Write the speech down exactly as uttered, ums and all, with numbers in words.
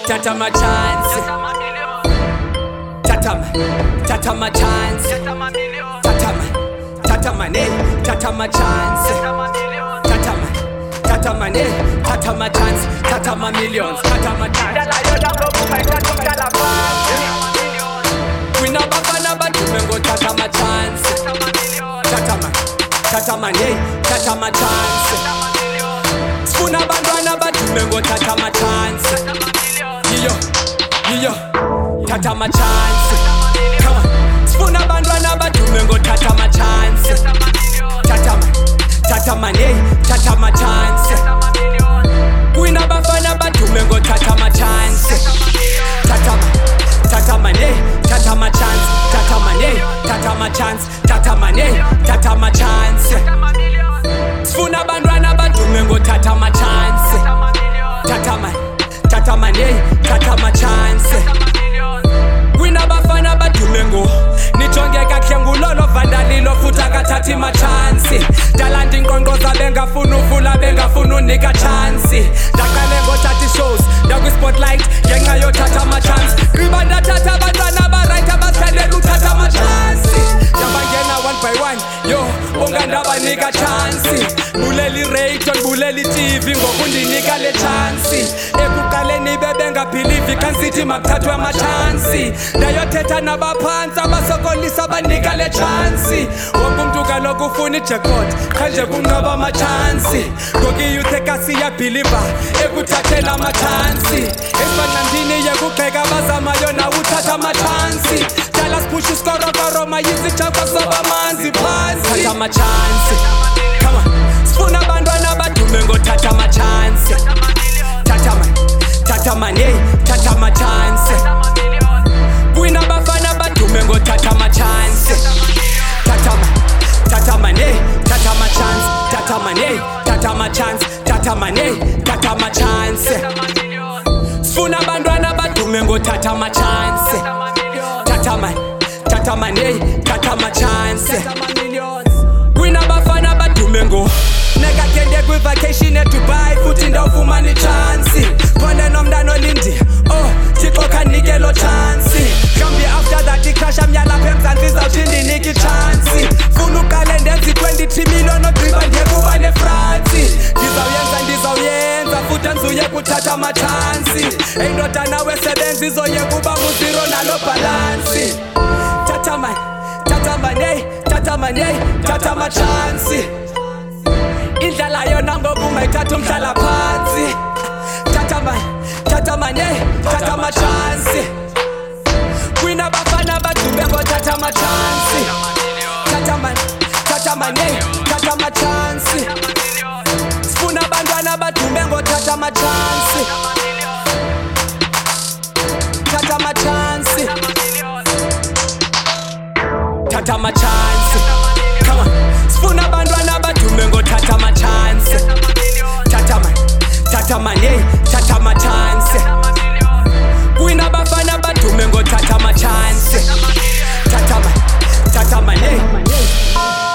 tata my chance. Tata my, tata my chance. Tata my, tata my name, tata my chance. Tata my, tata my name, tata my chance. Tata my millions, tata my chance. We no bafana but we go tata my chance. Tata my, tata my name, tata my chance. Spuna bandwana but we go tata my chance. Yo, yo, tata my chance. Come on, spuna bandwana but we go tata my chance. Tata my, tata my name, tata my chance. We no bafana but we go tata my chance. Tata my, tata my name, tata my chance. Tata my name, tata my chance. Tata my name, tata my chance. Spuna bandwana but we go tata my chance. Tata my, tata my name, tata my chance. We no bafana but we go. Nijonge kakhe ngulolo vandalilo futa kathathi my chance. Talent inkonqoza bengafuna uvula bengafuna unika chance. Ndaqale ngothatha shows ndakwi spotlight ngenxa yothatha my chance. Qiba ndathatha abantwana abaright abasithandela uthatha my chance. Ndabangena one by one yo ungandabanika chance. Buleli radio buleli T V ngokundinika le chance. Ekuqaleni bebengabelieve kansithi makuthathwe ama chance. Ndayothetha nabaphansi abasokolisa banika le chance. Wonke umuntu kaloku ufuna ijackpot kanje kunqaba ama chance. Ngoki youth ekasiya believer ekuthathela ama chance. Esibanandini yekugxeka abazamayo nawo uthatha ama chance. Dala sipush iskoro karoma yizijaba sobamanzi phansi. Thatha ama chance. Come on, sifuna abantwana abadume ngothatha ama chance. Thatha my, thatha my name, thatha my chance. Wina bafana badume ngothatha my chance. Thatha my, thatha my name, thatha my chance. Thatha my name, thatha my chance. Thatha my name, thatha my chance. Sifuna abantwana badume ngothatha my chance. Thatha my, thatha my name, thatha my chance. Wina bafana badume ngo. Neka kende kwi vacation e Dubai futhi ndawufumana chance. Khona nomntana olindi oh Thixo khanike lo chance. Mhlawumbi after that ikhasha myala lapha eMzantsi izawutshinda inike chance. Funa uqale ndenze twenty-three million ogqiba ndiyekuba neFrance. Ndizawuyenza ndizawuyenza futhi andizuye kuthatha ama chance. Eyindoda nawe sebenza izoyeka uba nguzero nalo balance. Tata my, tata my name, tata my name, tata my chance. Indlala yona ngoku ungayithatha umhlala phansi. Tata my, tata my name, tata my chance. Kwina bafana badume ngothatha my chance. Tata my, tata my name, tata my chance. Sifuna abantwana badume ngothatha my chance. Tata my chance. Tata my chance. Come on, sifuna abantwana badume ngothatha my chance. Tata my, tata my name, tata my chance. Wina bafana badume ngothatha my chance. Tata my, tata my name.